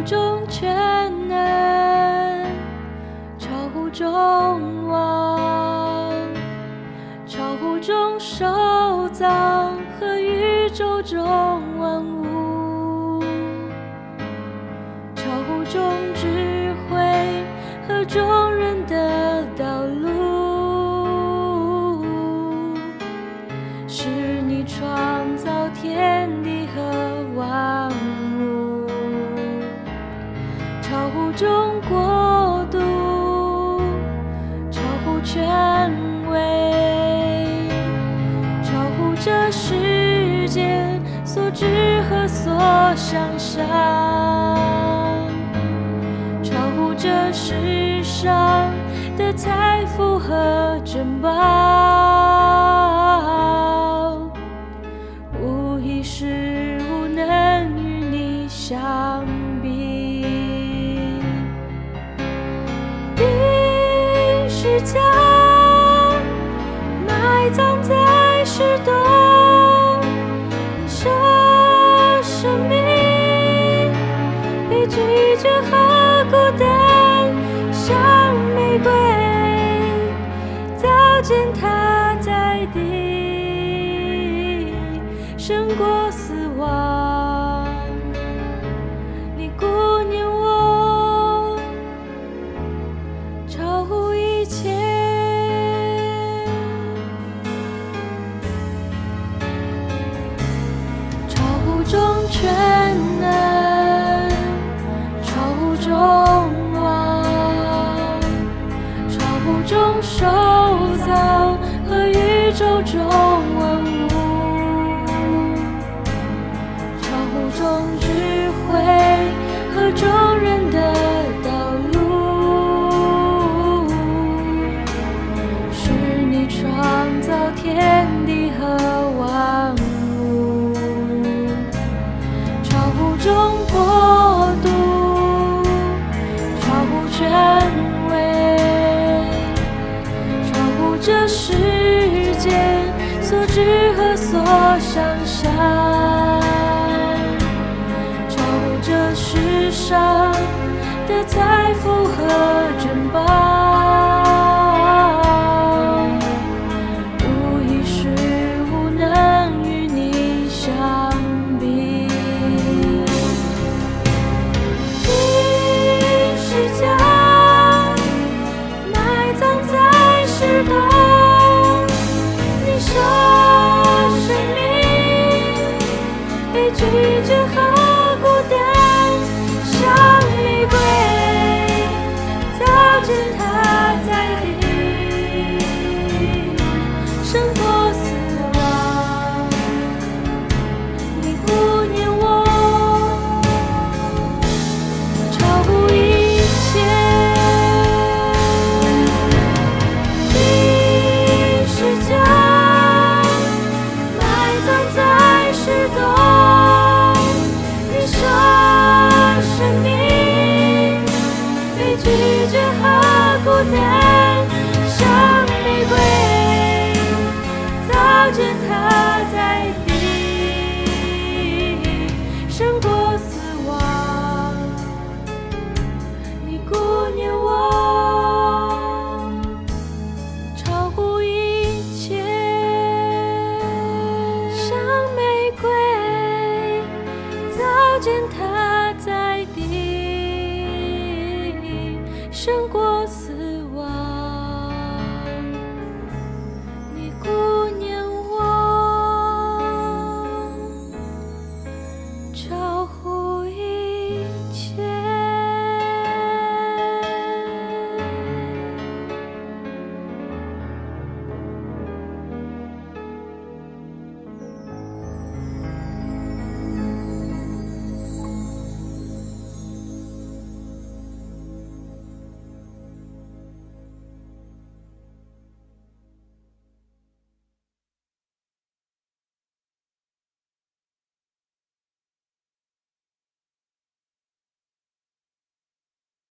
乎中全能，超乎众望，超乎众受造和宇宙中万物，超乎众智慧和众人的道路，是你创造天地和万物，超乎众国度，超乎权威，超乎这世界所知和所想象，超乎这世上的财富和珍宝，无一事物能与你相比。定是将埋葬在石洞，你舍生命被拒绝和孤单，像玫瑰早见它在地，胜过死亡。你顾念我，超乎一切，超乎众全能，超乎众望，超乎众受造和宇宙中万物，超乎众智慧和众人的道路，是你创造天地和万物，超乎众国度，超乎权威，超乎这世界所知和所想象，超乎这世上的财富和珍宝，